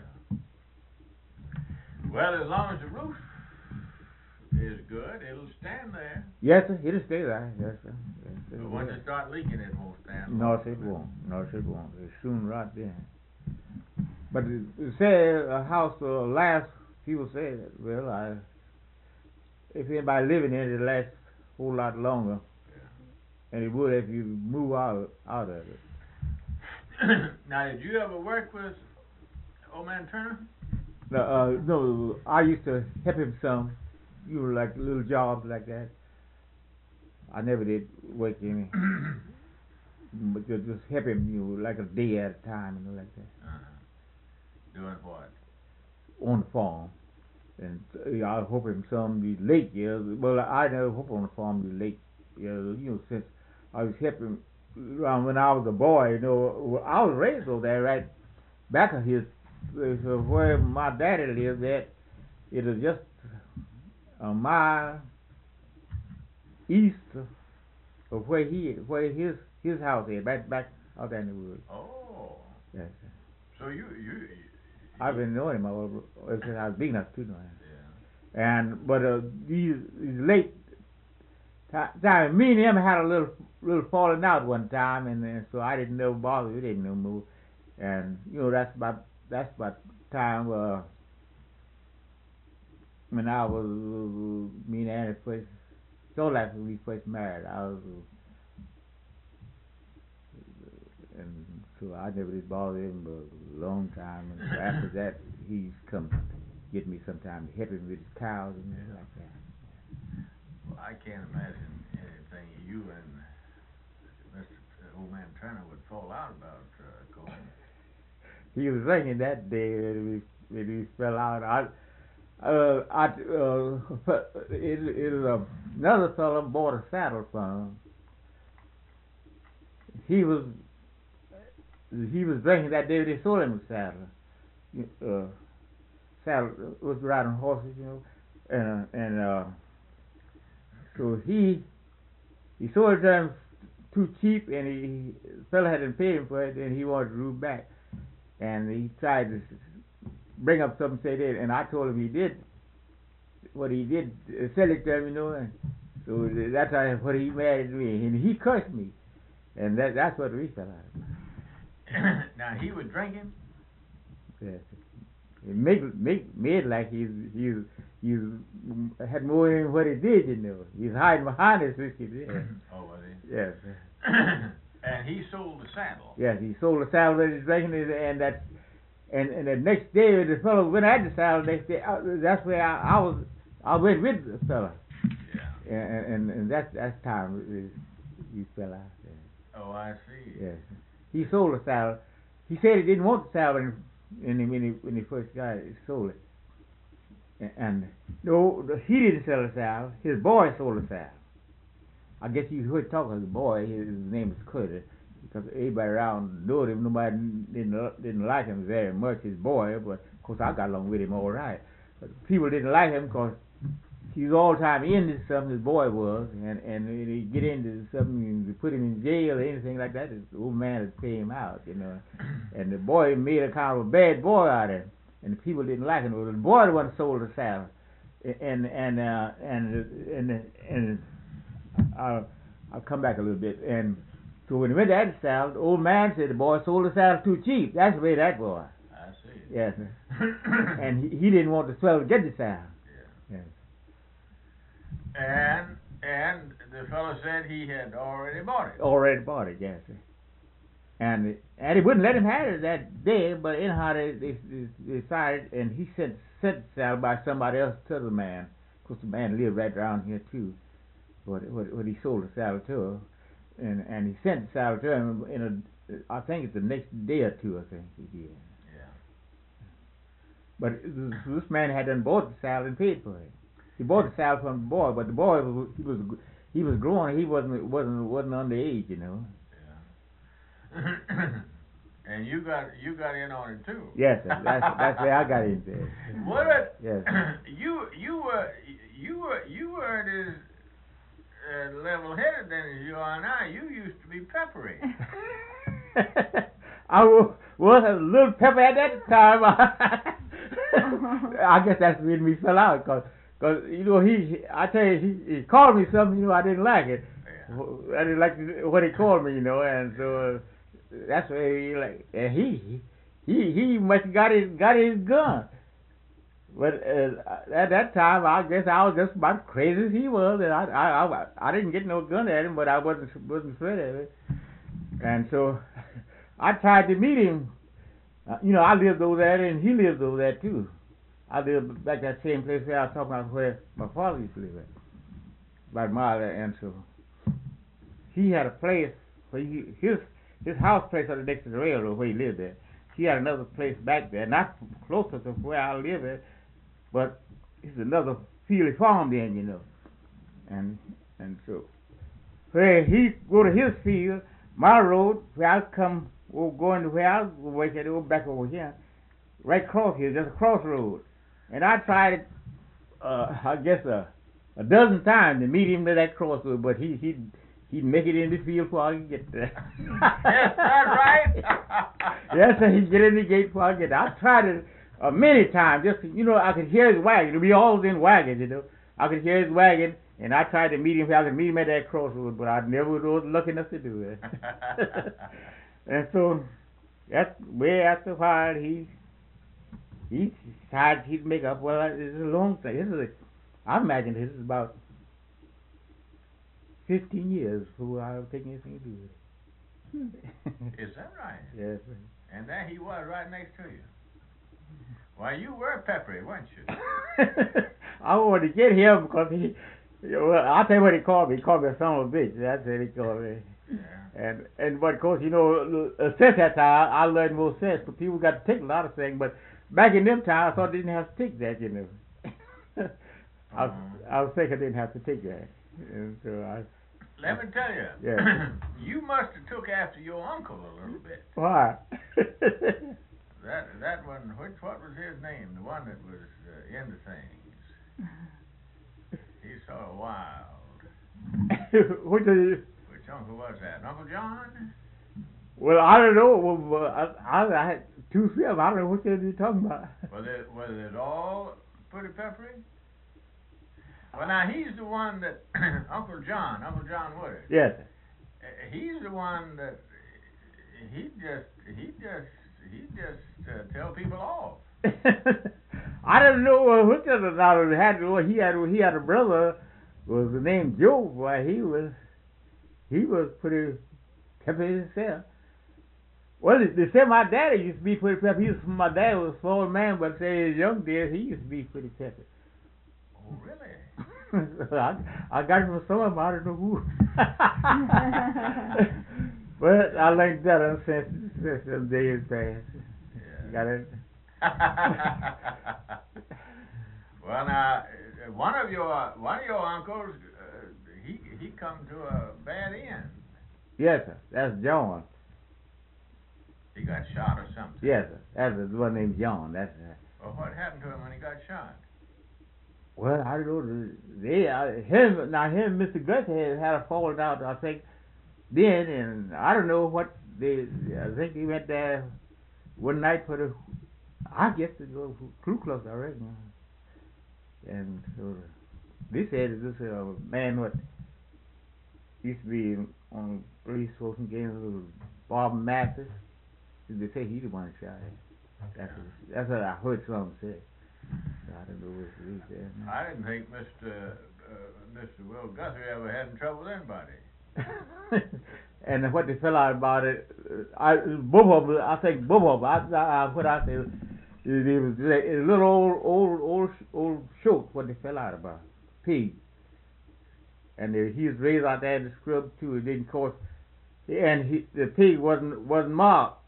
Well, as long as the roof is good, it'll stand there. Yes, sir, it'll stay there. Yes, sir. Yes, sir. But once it start leaking, it won't stand. No, it won't. No, it won't. It's soon rot then. But it say a house will last, people say that, well, if anybody living in it, it'll last a whole lot longer. And it would if you move out of it. Now, did you ever work with old man Turner? No, I used to help him some. You know, like little jobs like that. I never did work any. But just help him, you know, like a day at a time, you know, like that. Doing what? On the farm. And I hope him some these late years. Well, I never hope on the farm these late years, you know, since I was helping around when I was a boy, you know. I was raised over there, right back of his, where my daddy lived at. It was just a mile east of where his house is, right back out there in the woods. Oh. Yes. So you I've been knowing him since I was big enough to know him. Yeah. And but these late time, me and him had a little falling out one time, and so I didn't know bother. We didn't know move, and you know that's about time when I was me and Annie first. So like when we first married, I was, and so I never did bother him but a long time. And after that, he's come get me sometime to help him with his cows and things like that. Well, I can't imagine anything you and Mr. Old Man Turner would fall out about, Coleman. He was thinking that day that we fell out. Another fellow bought a saddle from him. He was drinking that day. They sold him a saddle. Saddle was riding horses, you know, and So he sold it to him too cheap, and the fella hadn't paid him for it, and he wanted to root back. And he tried to bring up something, say that, and I told him he did what he did, sell it to him, you know, and so that's what he mad at me, and he cursed me, and that's what we fell out. Now he was drinking. Yes. It made like he had more than what he did, you know. He's hiding behind his whiskey there. Oh, was he? Yes. And he sold the saddle. Yes, he sold the saddle that he's drinking, and the next day the fellow went at the saddle. Next day, that's where I went with the fellow. Yeah. And that's time he fell out. Yeah. Oh, I see. Yes. He sold the saddle. He said he didn't want the saddle when he first got it. He sold it. And no, he didn't sell the saddle. His boy sold the saddle. I guess you heard talk of the boy. His name is Curtis, because everybody around knew him. Nobody didn't like him very much. His boy, but of course I got along with him all right. But people didn't like him because he was all the time into something. His boy was, and when he get into something and they put him in jail or anything like that, the old man would pay him out, you know. And the boy made a kind of a bad boy out of him, and the people didn't like him. Well, the boy the one sold the saddle, and I'll come back a little bit. And so when he went to that saddle, the old man said the boy sold the saddle too cheap. That's the way that boy. I see. Yes. And he didn't want the fellow to get the saddle. Yeah. Yes. And the fellow said he had already bought it. Already bought it, yes. And he wouldn't let him have it that day, but anyhow they decided, and he sent the saddle by somebody else to the man. Of course, the man lived right around here too. What he sold the saddle to, and he sent the saddle to him I think it's the next day or two. I think he did. Yeah. But this man had done bought the saddle and paid for it. He bought the saddle from the boy, but the boy he was growing. He wasn't underage, you know. Yeah. And you got in on it too. Yes, that's where I got in there. What? Yes. You weren't as level-headed then as you are now. You used to be peppery. I was a little pepper at that time. I guess that's when we fell out, cause you know I tell you he called me something, you know, I didn't like it. Yeah. I didn't like what he called me, you know, and so that's where he like he must have got his gun. But at that time, I guess I was just about crazy as he was, and I didn't get no gun at him, but I wasn't afraid of it. And so I tried to meet him. You know, I lived over there, and he lived over there too. I lived back that same place where I was talking about where my father used to live at, by Marley, and so he had a place where his house place was next to the railroad where he lived there. He had another place back there, not closer to where I live at, but it's another field he farmed in, you know. And so where he go to his field, my road where I come going to where I was working back over here, right across here, just a crossroad. And I tried I guess a dozen times to meet him to that crossroad, but he'd make it in the field before I could get there. Yes, that's right. Yes, sir, he'd get in the gate before I get there. I tried it many times. Just, you know, I could hear his wagon. We always in wagons, you know. I could hear his wagon, and I tried to meet him. I could meet him at that crossroad, but I never was lucky enough to do it. And so that's way after a while he decided he'd make up. Well, it's a long thing. I imagine this is about 15 years before I was taking anything to do with it. Is that right? Yes. And there he was right next to you. Well, you were peppery, weren't you? I wanted to get him because I'll tell you what he called me. He called me a son of a bitch. That's what he called me. Yeah. And but of course, you know, since that time I learned more sense. But people got to take a lot of things. But back in them times, I thought they didn't have to take that, you know. I was thinking I didn't have to take that. And so let me tell you, yeah. You must have took after your uncle a little bit. Why? That one, what was his name? The one that was into things. He's so wild. Which is, Which uncle was that? Uncle John? well, I don't know. Well, I had two, three of them. I don't know which are you talking about. Was it all pretty peppery? Well, now he's the one that Uncle John Woodard. Yes. He's the one that he just tell people off. I don't know which of them had. He had a brother was named Joe. Boy, he was pretty peppy himself. Well, they said my daddy used to be pretty peppy. My dad was a small man, but say his young days he used to be pretty peppy. Oh, really? I got it from someone, I don't know who. But I learned that since the days passed. Yeah. Got it? Well, now one of your uncles, he come to a bad end. Yes, sir. That's John. He got shot or something. Yes, sir. That's the one named John. That's Well, what happened to him when he got shot? well, I don't know. Him and Mr. Gus had a falling out, I think, then, and I don't know what I think he went there one night for the, I guess to go for Ku Klux, I reckon. And so they said this man what used to be on police force and games, Bob Mathis. They say he the one that shot him. That's what I heard someone say. I don't know what he said. I didn't think Mr. Will Guthrie ever had any trouble with anybody. And what they fell out about it, both of them. I think both of them. What I say, it was a little old shoat. What they fell out about, pig. And he was raised out there in the scrub too. It didn't cost, and the pig wasn't marked.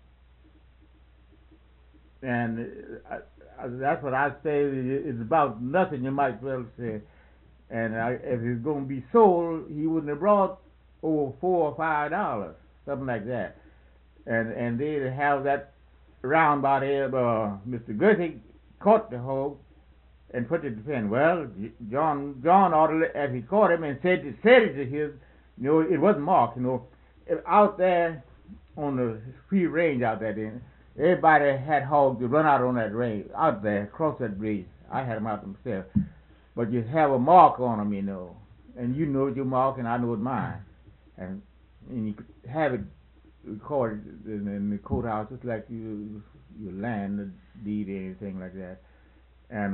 And that's what I say. It's about nothing, you might well say. And if it's going to be sold, he wouldn't have brought over $4 or $5, something like that. And they'd have that round about there. Mr. Guthrie caught the hog and put it to pen. Well, John ought to, as he caught him and said it to his, it wasn't marked. Out there on the free range out there, then. Everybody had hogs to run out on that range, out there, across that bridge. I had them out myself. But you have a mark on them, and you know your mark, and I know it's mine. And you could have it recorded in the courthouse, just like your land, the deed, or anything like that. And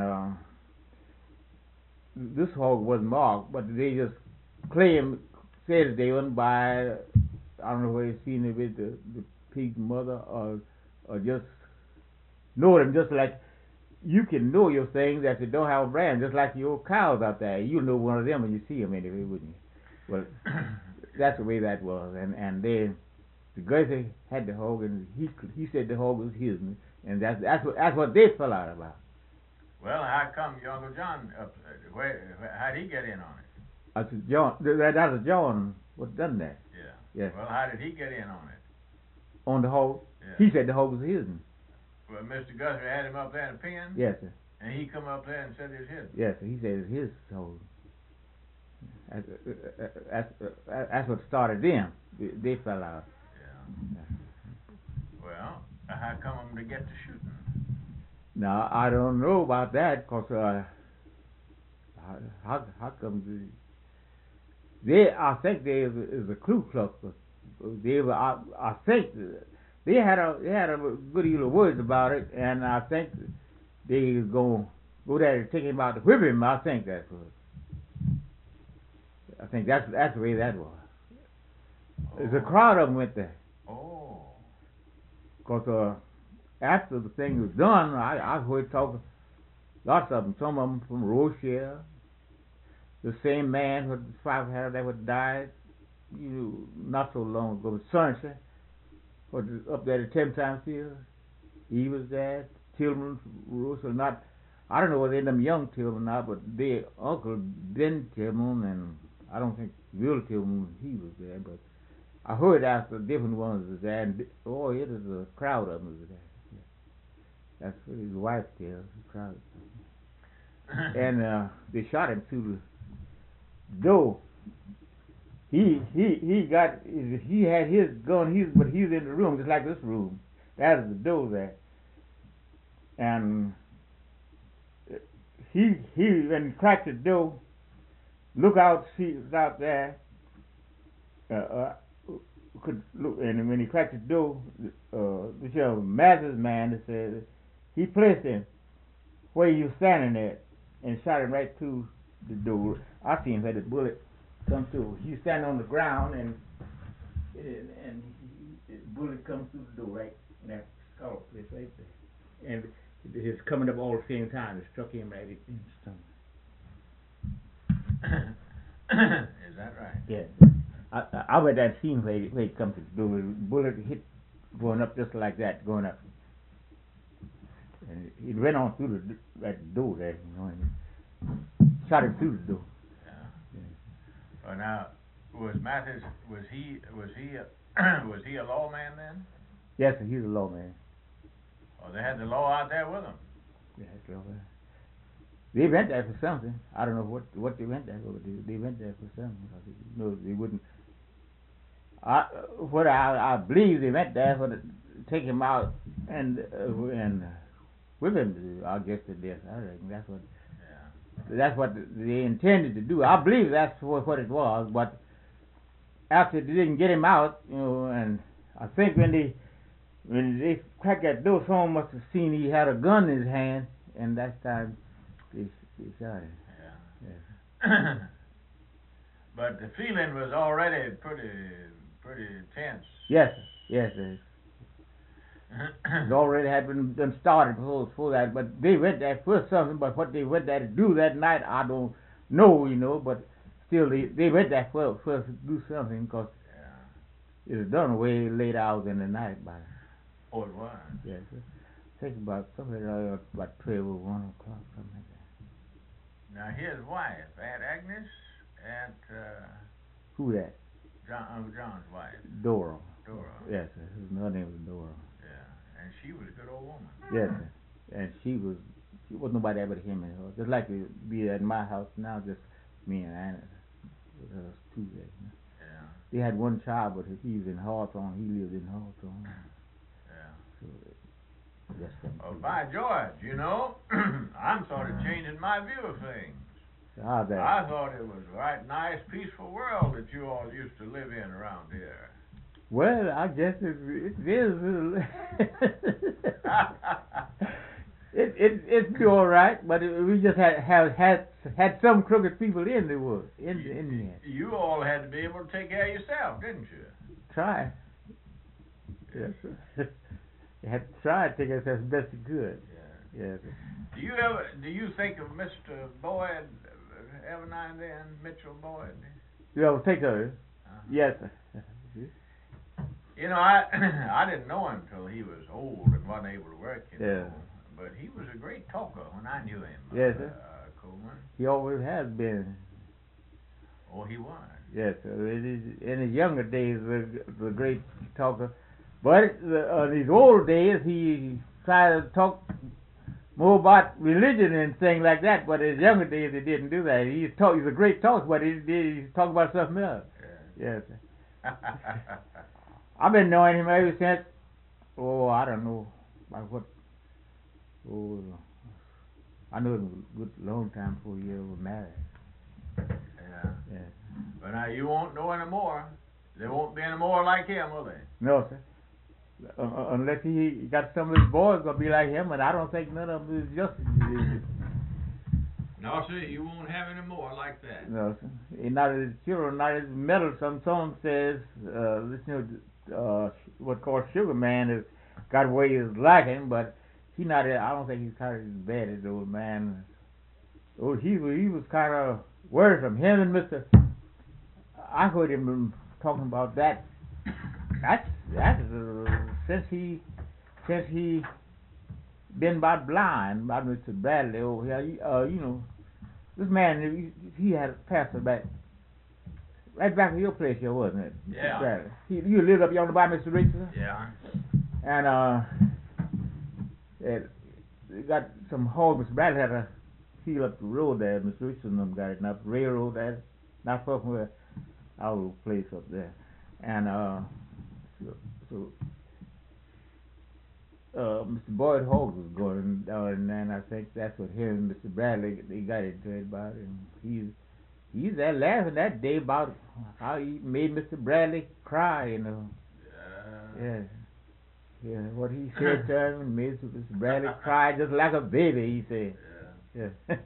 this hog wasn't marked, but they just said they wouldn't buy. I don't know whether you seen it with the pig's mother or just know them, just like you can know your things that you don't have a brand, just like your cows out there. You know one of them when you see them anyway, wouldn't you? Well, that's the way that was. And then the Guthrie had the hog, and he said the hog was his, and that's what they fell out about. Well, how come your Uncle John how'd he get in on it? That's John. That was John. What done that? Yeah. Yes. Well, how did he get in on it? On the hog. Yeah. He said the hog was his. Well, Mr. Guthrie had him up there in the pen? Yes, sir. And he come up there and said it was his? Yes, sir. He said it was his hog. That's what started them. They fell out. Yeah. Well, how come them to get to shooting? Now, I don't know about that, because how come I think they is a Ku Klux. I think they had a good deal of words about it, and I think they go there to take him out to whip him. I think that's what. I think that's the way that was. There's a crowd of them went there. Oh. Because after the thing was done, I heard talk, lots of them. Some of them from Rochelle. The same man whose father had that would died, not so long ago. Sunshine, was up there at 10 Time Field. He was there. Tillman, Rochelle, I don't know whether they're them young Tillman or not, but their uncle Ben Tillman, and I don't think Will Tillman, he was there, but I heard after different ones was there, and it was a crowd of them was there. That's what his wife tells, the crowd. And they shot him through the door, he had his gun, but he was in the room just like this room. That is the door there. And he when he cracked the door, look out, see was out there. Could look, and when he cracked the door, the Mathis man that said he placed him where he was standing at and shot him right through the door. I seen where the bullet come through. He was standing on the ground and the bullet comes through the door right in that skull place right there. And it's coming up all at the same time. It struck him right in the stomach. Is that right? Yeah. I read that scene where it comes to the door. The bullet hit going up just like that, going up. And it went on through that door there, you know, and shot him through the door. Yeah. Well, now, was Mathis, was he a lawman then? Yes, sir, he's a lawman. Oh, they had the law out there with him. Yeah, that's lawman. They went there for something. I don't know what they went there for, but they went there for something. No, they wouldn't. I believe they went there for to take him out and with him, I guess to death. I reckon that's what. Yeah. That's what they intended to do. I believe that's what it was. But after they didn't get him out, you know, and I think when they cracked that door, someone must have seen he had a gun in his hand, and that time they shot him. Yeah. Yeah. But the feeling was already pretty tense. Yes, sir. Yes, sir. It already had been started before that, but they went there for something. But what they went there to do that night, I don't know, you know. But still, they went there for to do something because it was done way late hours in the night. Oh, it was. Yes, sir. I think about somewhere about 12 or 1 o'clock, something like that. Now his wife, Aunt Agnes, Who that? John's wife. Dora. Dora. Yes, sir. Her name was Dora. Yeah, and she was a good old woman. Yes, sir. And she wasn't nobody there but him and her. Just like to be at my house now, just me and Anna. With us two there. You know? Yeah. They had one child, but he was in Hawthorne. He lived in Hawthorne. Yeah. So, just Oh, by George, you know, I'm sort of changing my view of things. how's that? I thought it was a right nice, peaceful world that you all used to live in around here. Well, I guess it is. It's all right, but we just had some crooked people in the woods, in the end. You all had to be able to take care of yourself, didn't you? Try. Yes, sir. You had to try to take us as best you could. Yeah. Yes. Do you think of Mr. Boyd every now and then, Mitchell Boyd? You ever take her? Yes, sir. You know, I didn't know him until he was old and wasn't able to work. You know, but he was a great talker when I knew him. Yes, sir. Coleman. He always has been. Oh, he was. Yes, sir. In his younger days, was a great talker. But in his old days, he tried to talk more about religion and things like that. But in his younger days, he didn't do that. He's a great talker, but he talked about something else. Yeah. Yes, sir. I've been knowing him ever since. Oh, I don't know about what. Oh, I knew him a good long time before you were married. Yeah. Yeah. But now you won't know any more. There won't be any more like him, will they? No, sir. Unless he got some of his boys gonna be like him, and I don't think none of them is just. No, sir, you won't have any more like that. No, sir. He not his children, not his meddlesome. Some says, what's called Sugar Man has got ways like him, but he not. I don't think he's kind of as bad as the old man. Oh, he was kind of worrisome. Him and Mr. I heard him talking about that. That's since he been about blind, about Mr. Bradley over here. You know, this man he had a pastor right back at your place here, wasn't it? Yeah. Bradley. You lived up yonder by Mr. Richardson? Yeah. And they got some holes. Mr. Bradley had to heal up the road there. Mr. Richardson got it up railroad there, not far from where our little place up there. And Mr. Boyd Hawks was going down, and I think that's what him and Mr. Bradley, they got into it about it. And he's there laughing that day about how he made Mr. Bradley cry, you know. Yeah, what he said to him and made Mr. Bradley cry just like a baby, he said. Yeah.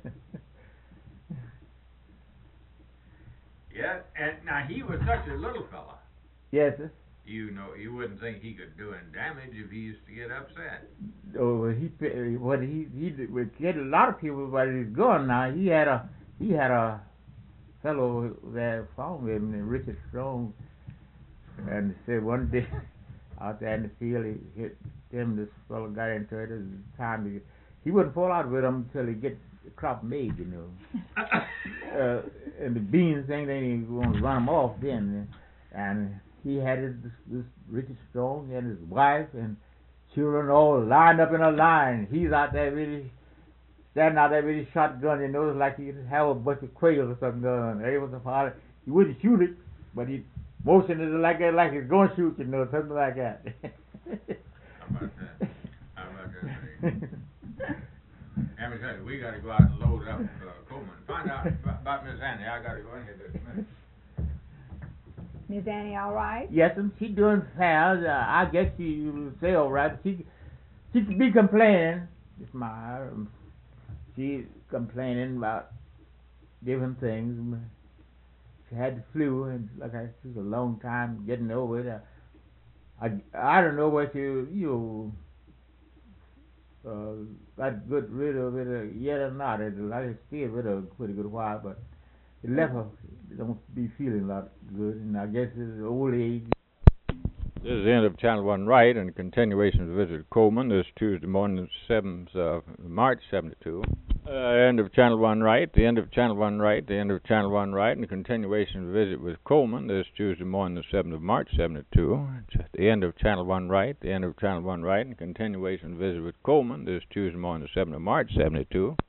Yeah, and now he was such a little fella. Yes, sir. You know, you wouldn't think he could do any damage if he used to get upset. Oh, he get a lot of people, but he's gone now. He had a fellow there found him named Richard Strong, and said one day out there in the field, he hit him. This fellow got into it. It was time he wouldn't fall out with him until he gets the crop made, you know. And the beans thing, then he going to run them off then, and he had this Richard Strong and his wife and children all lined up in a line. He's out there really standing out there with his shotgun, you know, it's like he have a bunch of quails or something going. They was a pilot. He wouldn't shoot it, but he motioned it like that, like he's going to shoot, you know, something like that. How about that? Amateur, we got to go out and load up Coleman. Find out about Miss Annie. I got to go in here this minute. Miss Annie, all right? Yes, and she doing fine. I guess she will say all right. She be complaining. It's she complaining about different things. She had the flu, and like I said, it was a long time getting over it. I don't know what you got good rid of it yet or not. I stayed with her a pretty good while, but it left her. Don't be feeling a lot good, and I guess it's old age. This is the end of Channel 1 Right, and a continuation of the visit to Coleman this Tuesday morning, the 7th of March, 72. End of Channel 1 Right, the end of Channel 1 Right, the end of Channel 1 Right, and a continuation of the visit with Coleman this Tuesday morning, the 7th of March, 72. It's the end of Channel 1 Right, the end of Channel 1 Right, and a continuation of the visit with Coleman this Tuesday morning, the 7th of March, 72.